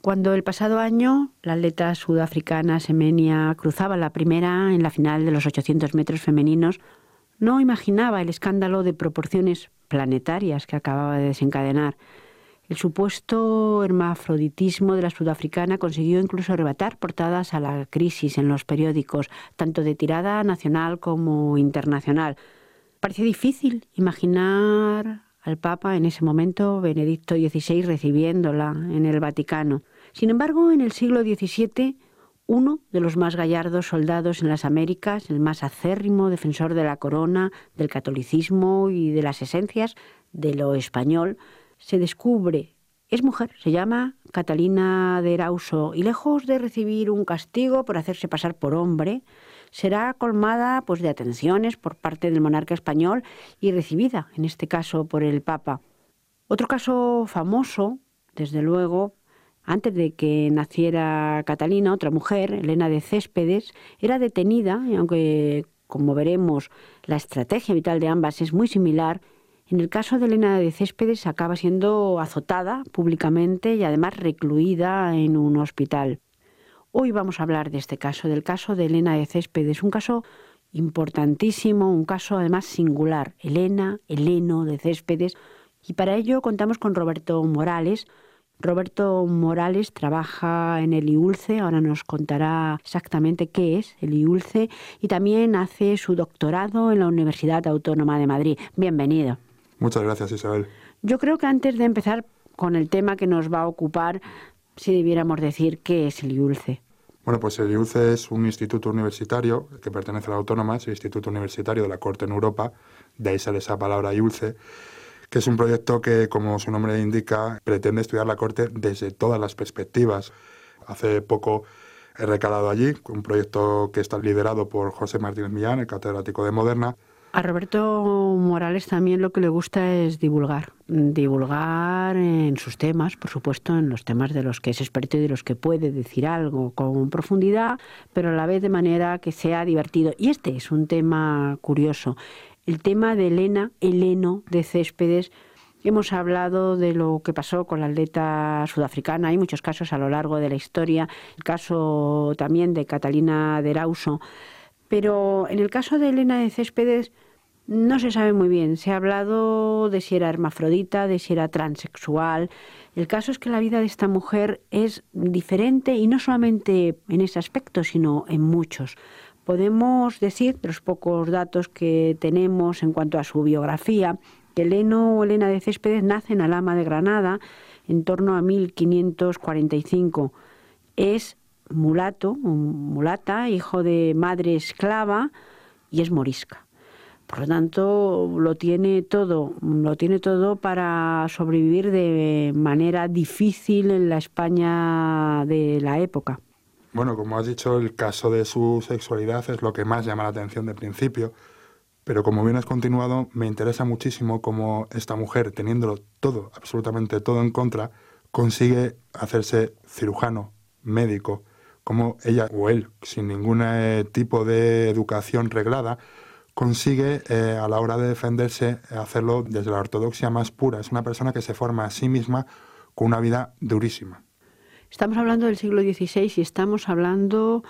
Cuando el pasado año la atleta sudafricana Semenya cruzaba la primera en la final de los 800 metros femeninos, no imaginaba el escándalo de proporciones planetarias que acababa de desencadenar. El supuesto hermafroditismo de la sudafricana consiguió incluso arrebatar portadas a la crisis en los periódicos, tanto de tirada nacional como internacional. Parecía difícil imaginar al Papa en ese momento, Benedicto XVI, recibiéndola en el Vaticano. Sin embargo, en el siglo XVII, uno de los más gallardos soldados en las Américas, el más acérrimo defensor de la corona, del catolicismo y de las esencias de lo español, se descubre. Es mujer, se llama Catalina de Erauso, y lejos de recibir un castigo por hacerse pasar por hombre, será colmada de atenciones por parte del monarca español y recibida, en este caso, por el Papa. Otro caso famoso, desde luego, antes de que naciera Catalina, otra mujer, Elena de Céspedes, era detenida, y aunque, como veremos, la estrategia vital de ambas es muy similar, en el caso de Elena de Céspedes acaba siendo azotada públicamente y además recluida en un hospital. Hoy vamos a hablar de este caso, del caso de Elena de Céspedes, un caso importantísimo, un caso además singular. Eleno de Céspedes, y para ello contamos con Roberto Morales. Roberto Morales trabaja en el IULCE, ahora nos contará exactamente qué es el IULCE, y también hace su doctorado en la Universidad Autónoma de Madrid. Bienvenido. Muchas gracias, Isabel. Yo creo que antes de empezar con el tema que nos va a ocupar, si debiéramos decir qué es el IULCE. Bueno, pues el IULCE es un instituto universitario que pertenece a la Autónoma, es el Instituto Universitario de la Corte en Europa, de ahí sale esa palabra IULCE, que es un proyecto que, como su nombre indica, pretende estudiar la Corte desde todas las perspectivas. Hace poco he recalado allí, un proyecto que está liderado por José Martínez Millán, el catedrático de Moderna. A Roberto Morales también lo que le gusta es divulgar en sus temas, por supuesto, en los temas de los que es experto y de los que puede decir algo con profundidad, pero a la vez de manera que sea divertido. Y este es un tema curioso. El tema de Eleno de Céspedes. Hemos hablado de lo que pasó con la atleta sudafricana. Hay muchos casos a lo largo de la historia. El caso también de Catalina de Erauso. Pero en el caso de Elena de Céspedes no se sabe muy bien. Se ha hablado de si era hermafrodita, de si era transexual. El caso es que la vida de esta mujer es diferente, y no solamente en ese aspecto, sino en muchos. Podemos decir, de los pocos datos que tenemos en cuanto a su biografía, que Elena de Céspedes nace en Alhama de Granada en torno a 1545. Es mulata, hijo de madre esclava, y es morisca. Por lo tanto, lo tiene todo para sobrevivir de manera difícil en la España de la época. Bueno, como has dicho, el caso de su sexualidad es lo que más llama la atención de principio, pero como bien has continuado, me interesa muchísimo cómo esta mujer, teniéndolo todo, absolutamente todo en contra, consigue hacerse cirujano, médico, como ella o él, sin ningún tipo de educación reglada, consigue a la hora de defenderse hacerlo desde la ortodoxia más pura. Es una persona que se forma a sí misma con una vida durísima. Estamos hablando del siglo XVI y estamos hablando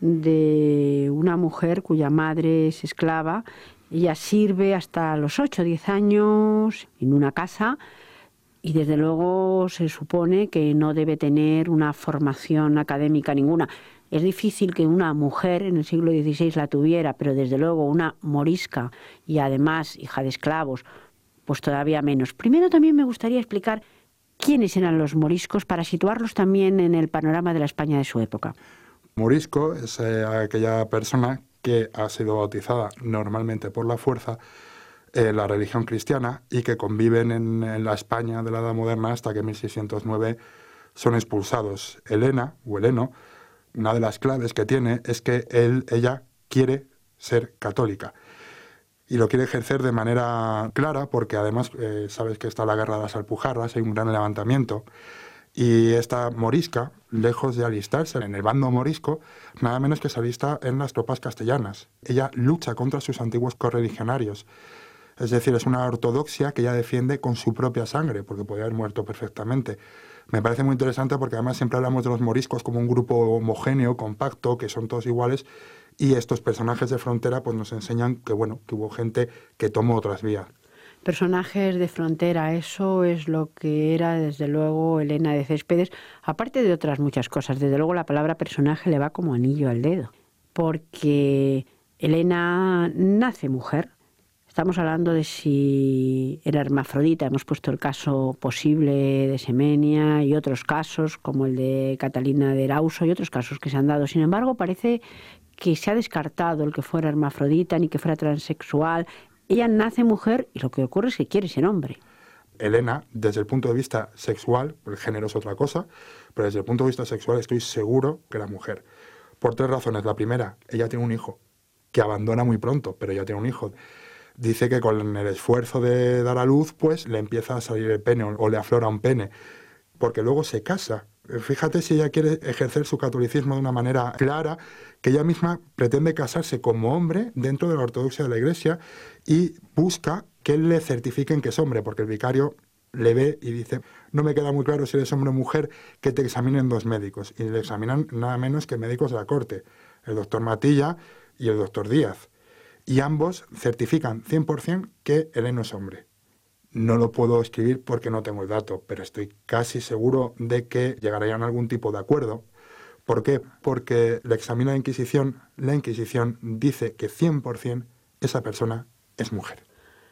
de una mujer cuya madre es esclava. Ella sirve hasta los 8 o 10 años en una casa. Y desde luego se supone que no debe tener una formación académica ninguna. Es difícil que una mujer en el siglo XVI la tuviera, pero desde luego una morisca y además hija de esclavos, pues todavía menos. Primero también me gustaría explicar quiénes eran los moriscos para situarlos también en el panorama de la España de su época. Morisco es aquella persona que ha sido bautizada normalmente por la fuerza la religión cristiana y que conviven en la España de la Edad Moderna hasta que en 1609 son expulsados. Elena, o Eleno, una de las claves que tiene es que ella quiere ser católica y lo quiere ejercer de manera clara porque además sabes que está la guerra de las Alpujarras, hay un gran levantamiento y esta morisca, lejos de alistarse en el bando morisco, nada menos que se alista en las tropas castellanas. Ella lucha contra sus antiguos correligionarios. Es decir, es una ortodoxia que ella defiende con su propia sangre, porque podía haber muerto perfectamente. Me parece muy interesante porque además siempre hablamos de los moriscos como un grupo homogéneo, compacto, que son todos iguales, y estos personajes de frontera pues nos enseñan que, bueno, que hubo gente que tomó otras vías. Personajes de frontera, eso es lo que era desde luego Elena de Céspedes, aparte de otras muchas cosas. Desde luego la palabra personaje le va como anillo al dedo, porque Elena nace mujer. Estamos hablando de si era hermafrodita, hemos puesto el caso posible de Semenia y otros casos como el de Catalina de Erauso y otros casos que se han dado. Sin embargo, parece que se ha descartado el que fuera hermafrodita ni que fuera transexual. Ella nace mujer y lo que ocurre es que quiere ser hombre. Elena, desde el punto de vista sexual, el género es otra cosa, pero desde el punto de vista sexual estoy seguro que era mujer. Por 3 razones. La primera, ella tiene un hijo, que abandona muy pronto, pero ella tiene un hijo. Dice que con el esfuerzo de dar a luz, pues le empieza a salir el pene o le aflora un pene, porque luego se casa. Fíjate si ella quiere ejercer su catolicismo de una manera clara, que ella misma pretende casarse como hombre dentro de la ortodoxia de la Iglesia y busca que le certifiquen que es hombre, porque el vicario le ve y dice, no me queda muy claro si eres hombre o mujer, que te examinen 2 médicos. Y le examinan nada menos que médicos de la corte, el doctor Matilla y el doctor Díaz. Y ambos certifican 100% que Elena es hombre. No lo puedo escribir porque no tengo el dato, pero estoy casi seguro de que llegarían a algún tipo de acuerdo. ¿Por qué? Porque le examina la Inquisición dice que 100% esa persona es mujer.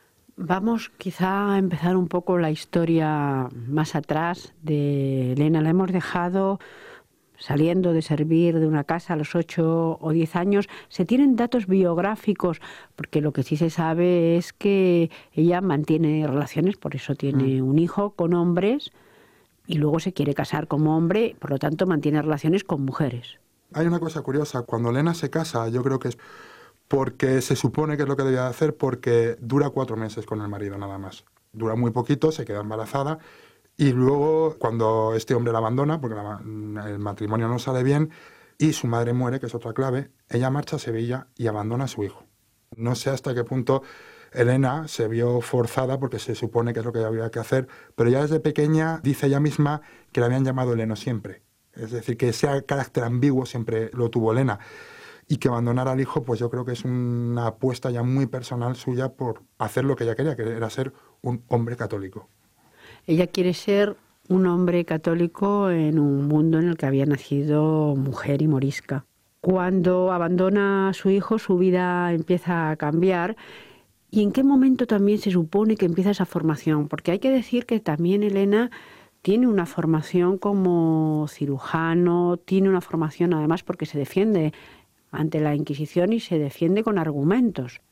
Vamos quizá a empezar un poco la historia más atrás de Elena. La hemos dejado saliendo de servir de una casa a los 8 o 10 años. Se tienen datos biográficos, porque lo que sí se sabe es que ella mantiene relaciones, por eso tiene un hijo con hombres, y luego se quiere casar como hombre, por lo tanto mantiene relaciones con mujeres. Hay una cosa curiosa, cuando Elena se casa, yo creo que es porque se supone que es lo que debía hacer, porque dura 4 meses con el marido nada más. Dura muy poquito, se queda embarazada, y luego cuando este hombre la abandona, porque el matrimonio no sale bien, y su madre muere, que es otra clave, ella marcha a Sevilla y abandona a su hijo. No sé hasta qué punto Elena se vio forzada, porque se supone que es lo que había que hacer, pero ya desde pequeña dice ella misma que la habían llamado Elena siempre. Es decir, que ese carácter ambiguo siempre lo tuvo Elena. Y que abandonar al hijo, pues yo creo que es una apuesta ya muy personal suya por hacer lo que ella quería, que era ser un hombre católico. Ella quiere ser un hombre católico en un mundo en el que había nacido mujer y morisca. Cuando abandona a su hijo, su vida empieza a cambiar. ¿Y en qué momento también se supone que empieza esa formación? Porque hay que decir que también Elena tiene una formación como cirujano, tiene una formación además porque se defiende ante la Inquisición y se defiende con argumentos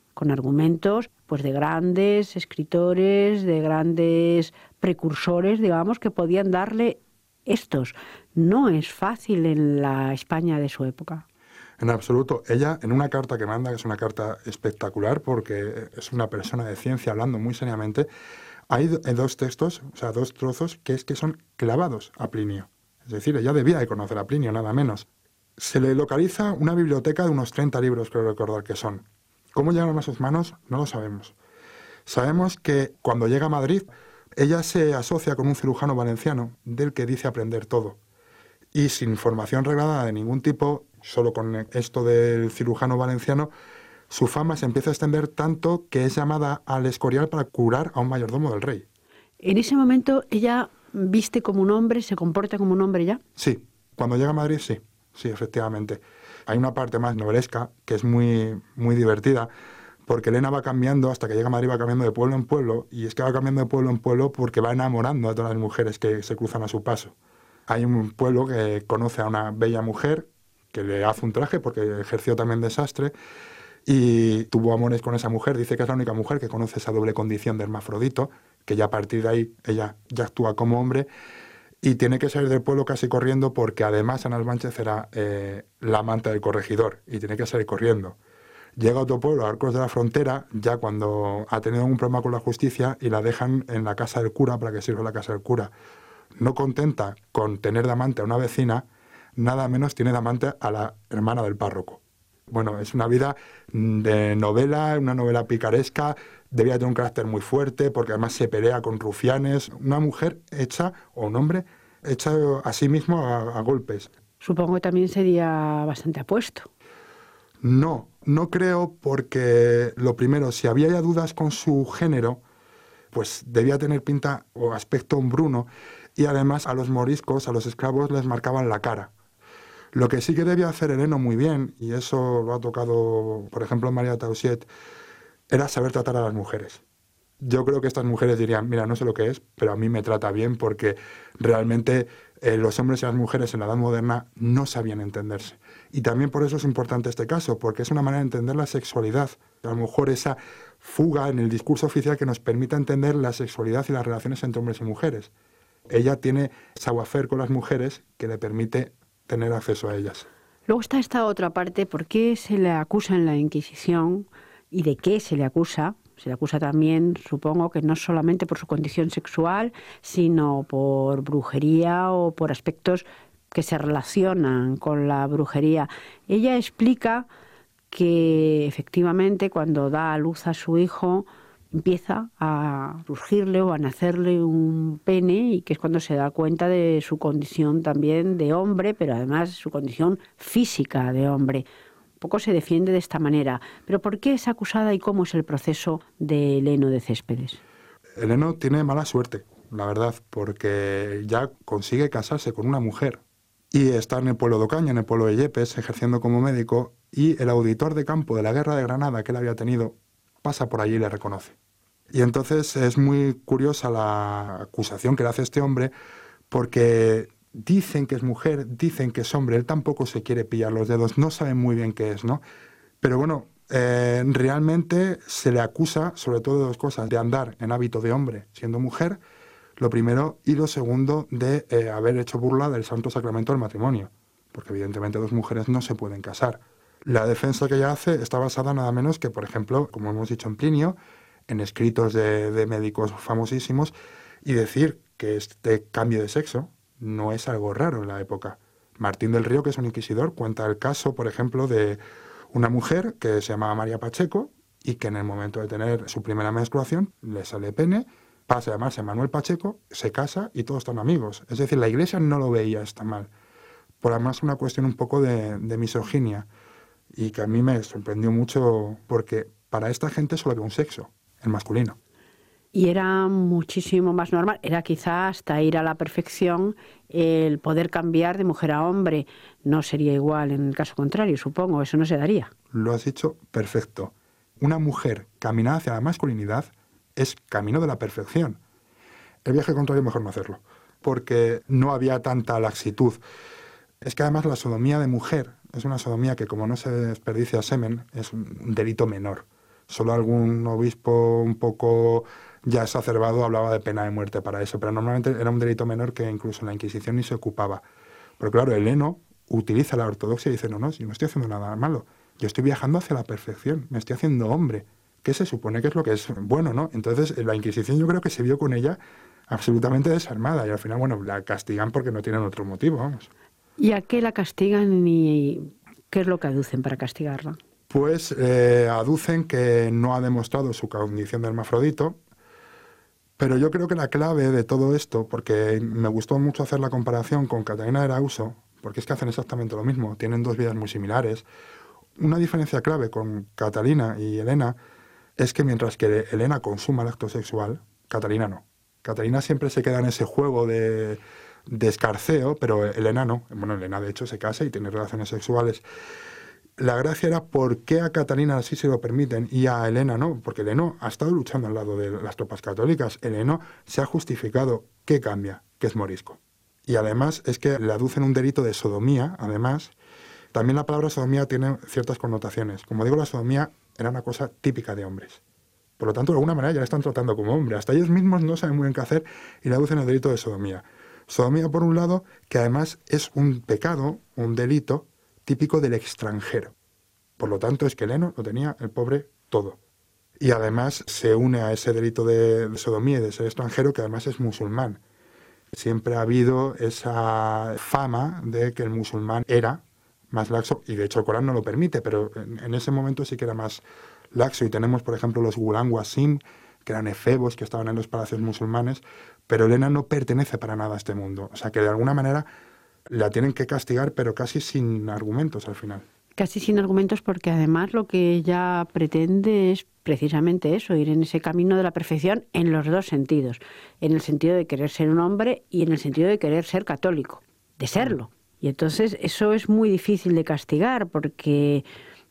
pues de grandes escritores, de grandes precursores, digamos, que podían darle estos. No es fácil en la España de su época. En absoluto. Ella, en una carta que manda, que es una carta espectacular porque es una persona de ciencia hablando muy seriamente, hay 2 textos, o sea, 2 trozos que son clavados a Plinio. Es decir, ella debía de conocer a Plinio, nada menos. Se le localiza una biblioteca de unos 30 libros, creo recordar que son. ¿Cómo llegaron a sus manos? No lo sabemos. Sabemos que cuando llega a Madrid, ella se asocia con un cirujano valenciano del que dice aprender todo. Y sin formación reglada de ningún tipo, solo con esto del cirujano valenciano, su fama se empieza a extender tanto que es llamada al Escorial para curar a un mayordomo del rey. En ese momento, ¿ella viste como un hombre, se comporta como un hombre ya? Sí, cuando llega a Madrid, sí. Sí, efectivamente. Hay una parte más novelesca que es muy, muy divertida, porque Elena va cambiando, hasta que llega a Madrid va cambiando de pueblo en pueblo, y es que va cambiando de pueblo en pueblo porque va enamorando a todas las mujeres que se cruzan a su paso. Hay un pueblo que conoce a una bella mujer que le hace un traje porque ejerció también de sastre y tuvo amores con esa mujer. Dice que es la única mujer que conoce esa doble condición de hermafrodito, que ya a partir de ahí ella ya actúa como hombre. Y tiene que salir del pueblo casi corriendo porque además Ana Albánchez era la amante del corregidor y tiene que salir corriendo. Llega a otro pueblo, a Arcos de la Frontera, ya cuando ha tenido algún problema con la justicia y la dejan en la casa del cura para que sirva la casa del cura. No contenta con tener de amante a una vecina, nada menos tiene de amante a la hermana del párroco. Bueno, es una vida de novela, una novela picaresca, debía tener un carácter muy fuerte porque además se pelea con rufianes. Una mujer hecha, o un hombre, hecho a sí mismo a golpes. Supongo que también sería bastante apuesto. No creo, porque lo primero, si había ya dudas con su género, pues debía tener pinta o aspecto hombruno, y además a los moriscos, a los esclavos, les marcaban la cara. Lo que sí que debía hacer Heleno muy bien, y eso lo ha tocado, por ejemplo, María Tausiet, era saber tratar a las mujeres. Yo creo que estas mujeres dirían, mira, no sé lo que es, pero a mí me trata bien, porque realmente los hombres y las mujeres en la Edad Moderna no sabían entenderse. Y también por eso es importante este caso, porque es una manera de entender la sexualidad. A lo mejor esa fuga en el discurso oficial que nos permita entender la sexualidad y las relaciones entre hombres y mujeres. Ella tiene savoir-faire con las mujeres que le permite tener acceso a ellas. Luego está esta otra parte, ¿por qué se le acusa en la Inquisición y de qué se le acusa? Se le acusa también, supongo, que no solamente por su condición sexual, sino por brujería o por aspectos que se relacionan con la brujería. Ella explica que efectivamente cuando da a luz a su hijo empieza a surgirle o a nacerle un pene, y que es cuando se da cuenta de su condición también de hombre, pero además su condición física de hombre. Un poco se defiende de esta manera. Pero ¿por qué es acusada y cómo es el proceso de Heleno de Céspedes? Heleno tiene mala suerte, la verdad, porque ya consigue casarse con una mujer y está en el pueblo de Ocaña, en el pueblo de Yepes, ejerciendo como médico, y el auditor de campo de la guerra de Granada que él había tenido pasa por allí y le reconoce. Y entonces es muy curiosa la acusación que le hace este hombre, porque dicen que es mujer, dicen que es hombre, él tampoco se quiere pillar los dedos, no sabe muy bien qué es, ¿no? Pero bueno, realmente se le acusa sobre todo de dos cosas: de andar en hábito de hombre siendo mujer, lo primero, y lo segundo, de haber hecho burla del santo sacramento del matrimonio, porque evidentemente dos mujeres no se pueden casar. La defensa que ella hace está basada nada menos que, por ejemplo, como hemos dicho en Plinio, en escritos de médicos famosísimos, y decir que este cambio de sexo no es algo raro en la época. Martín del Río, que es un inquisidor, cuenta el caso, por ejemplo, de una mujer que se llamaba María Pacheco y que en el momento de tener su primera menstruación le sale pene, pasa a llamarse Manuel Pacheco, se casa y todos están amigos. Es decir, la Iglesia no lo veía tan mal. Por además una cuestión un poco de misoginia, y que a mí me sorprendió mucho, porque para esta gente solo había un sexo, el masculino. Y era muchísimo más normal, era quizá hasta ir a la perfección el poder cambiar de mujer a hombre. No sería igual en el caso contrario, supongo, eso no se daría. Lo has dicho perfecto. Una mujer caminada hacia la masculinidad es camino de la perfección. El viaje contrario mejor no hacerlo, porque no había tanta laxitud. Es que además la sodomía de mujer es una sodomía que, como no se desperdicia semen, es un delito menor. Solo algún obispo un poco ya exacerbado hablaba de pena de muerte para eso, pero normalmente era un delito menor que incluso en la Inquisición ni se ocupaba. Pero claro, Heleno utiliza la ortodoxia y dice, no, yo no estoy haciendo nada malo, yo estoy viajando hacia la perfección, me estoy haciendo hombre, que se supone que es lo que es bueno, ¿no? Entonces la Inquisición yo creo que se vio con ella absolutamente desarmada, y al final, bueno, la castigan porque no tienen otro motivo, vamos. ¿Y a qué la castigan y qué es lo que aducen para castigarla? Pues aducen que no ha demostrado su condición de hermafrodito, pero yo creo que la clave de todo esto, porque me gustó mucho hacer la comparación con Catalina de Erauso, porque es que hacen exactamente lo mismo, tienen dos vidas muy similares. Una diferencia clave con Catalina y Helena es que mientras que Helena consuma el acto sexual, Catalina no. Catalina siempre se queda en ese juego de escarceo, pero Helena no. Bueno, Helena de hecho se casa y tiene relaciones sexuales. La gracia era por qué a Catalina sí se lo permiten y a Helena no, porque Heleno ha estado luchando al lado de las tropas católicas. Heleno se ha justificado. ¿Qué cambia? Que es morisco. Y además es que le aducen un delito de sodomía, además. También la palabra sodomía tiene ciertas connotaciones. Como digo, la sodomía era una cosa típica de hombres. Por lo tanto, de alguna manera ya le están tratando como hombre. Hasta ellos mismos no saben muy bien qué hacer y le aducen el delito de sodomía. Sodomía, por un lado, que además es un pecado, un delito típico del extranjero. Por lo tanto, es que Heleno lo tenía, el pobre, todo. Y además se une a ese delito de sodomía y de ser extranjero, que además es musulmán. Siempre ha habido esa fama de que el musulmán era más laxo, y de hecho el Corán no lo permite, pero en ese momento sí que era más laxo. Y tenemos, por ejemplo, los Gulam Wasim, que eran efebos, que estaban en los palacios musulmanes, pero Helena no pertenece para nada a este mundo. O sea, que de alguna manera la tienen que castigar, pero casi sin argumentos al final. Casi sin argumentos, porque además lo que ella pretende es precisamente eso, ir en ese camino de la perfección en los dos sentidos, en el sentido de querer ser un hombre y en el sentido de querer ser católico, de serlo. Y entonces eso es muy difícil de castigar, porque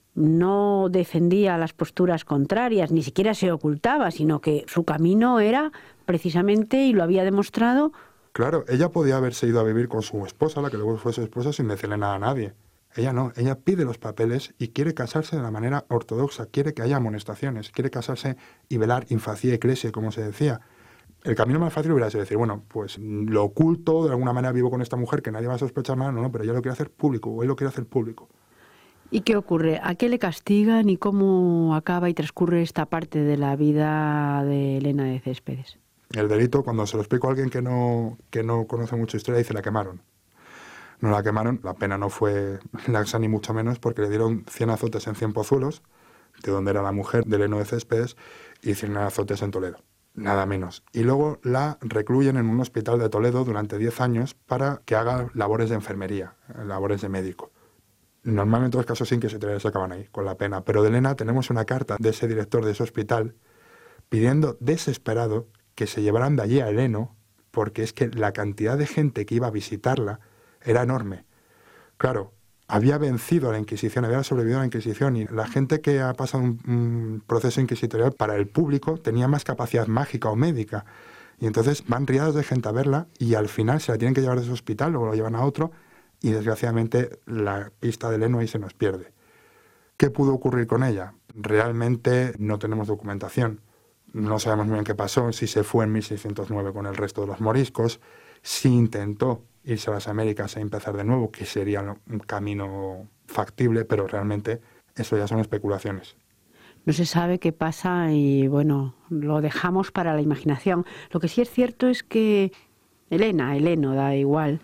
no defendía las posturas contrarias, ni siquiera se ocultaba, sino que su camino era precisamente, y lo había demostrado. Claro, ella podía haberse ido a vivir con su esposa, la que luego fue su esposa, sin decirle nada a nadie. Ella no, ella pide los papeles y quiere casarse de la manera ortodoxa, quiere que haya amonestaciones, quiere casarse y velar in facie ecclesiae, como se decía. El camino más fácil hubiera sido decir, bueno, pues lo oculto, de alguna manera vivo con esta mujer que nadie va a sospechar nada, no, pero ella lo quiere hacer público, o él lo quiere hacer público. ¿Y qué ocurre? ¿A qué le castigan y cómo acaba y transcurre esta parte de la vida de Helena de Céspedes? El delito, cuando se lo explico a alguien que no conoce mucho historia, dice la quemaron. No la quemaron, la pena no fue laxa ni mucho menos, porque le dieron 100 azotes en Cienpozuelos, de donde era la mujer de Helena de Céspedes, y 100 azotes en Toledo, nada menos. Y luego la recluyen en un hospital de Toledo durante 10 años para que haga labores de enfermería, labores de médico. Normalmente los casos inquisitoriales se acaban ahí, con la pena. Pero de Helena tenemos una carta de ese director de ese hospital pidiendo desesperado que se llevaran de allí a Heleno, porque es que la cantidad de gente que iba a visitarla era enorme. Claro, había vencido a la Inquisición, había sobrevivido a la Inquisición, y la gente que ha pasado un proceso inquisitorial para el público tenía más capacidad mágica o médica. Y entonces van riadas de gente a verla y al final se la tienen que llevar de ese hospital o lo llevan a otro, y desgraciadamente la pista de Heleno ahí se nos pierde. ¿Qué pudo ocurrir con ella? Realmente no tenemos documentación. No sabemos muy bien qué pasó, si se fue en 1609 con el resto de los moriscos, si intentó irse a las Américas e empezar de nuevo, que sería un camino factible, pero realmente eso ya son especulaciones. No se sabe qué pasa y bueno, lo dejamos para la imaginación. Lo que sí es cierto es que Heleno, da igual,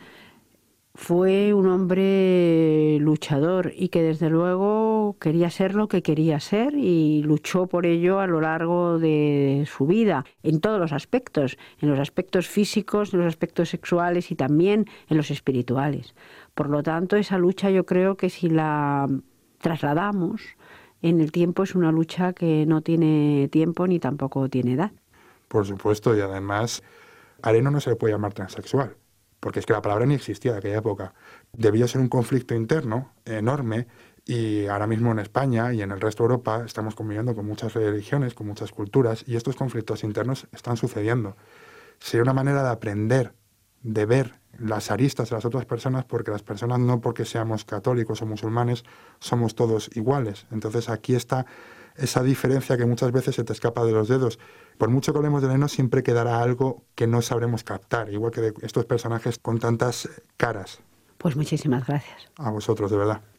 fue un hombre luchador y que desde luego quería ser lo que quería ser y luchó por ello a lo largo de su vida, en todos los aspectos, en los aspectos físicos, en los aspectos sexuales y también en los espirituales. Por lo tanto, esa lucha yo creo que si la trasladamos en el tiempo es una lucha que no tiene tiempo ni tampoco tiene edad. Por supuesto, y además a Heleno no se le puede llamar transexual, porque es que la palabra ni existía de aquella época. Debió ser un conflicto interno enorme, y ahora mismo en España y en el resto de Europa estamos conviviendo con muchas religiones, con muchas culturas, y estos conflictos internos están sucediendo. Sería una manera de aprender, de ver las aristas de las otras personas, porque las personas no porque seamos católicos o musulmanes somos todos iguales. Entonces aquí está esa diferencia que muchas veces se te escapa de los dedos. Por mucho que hablemos de Heleno, siempre quedará algo que no sabremos captar, igual que de estos personajes con tantas caras. Pues muchísimas gracias. A vosotros, de verdad.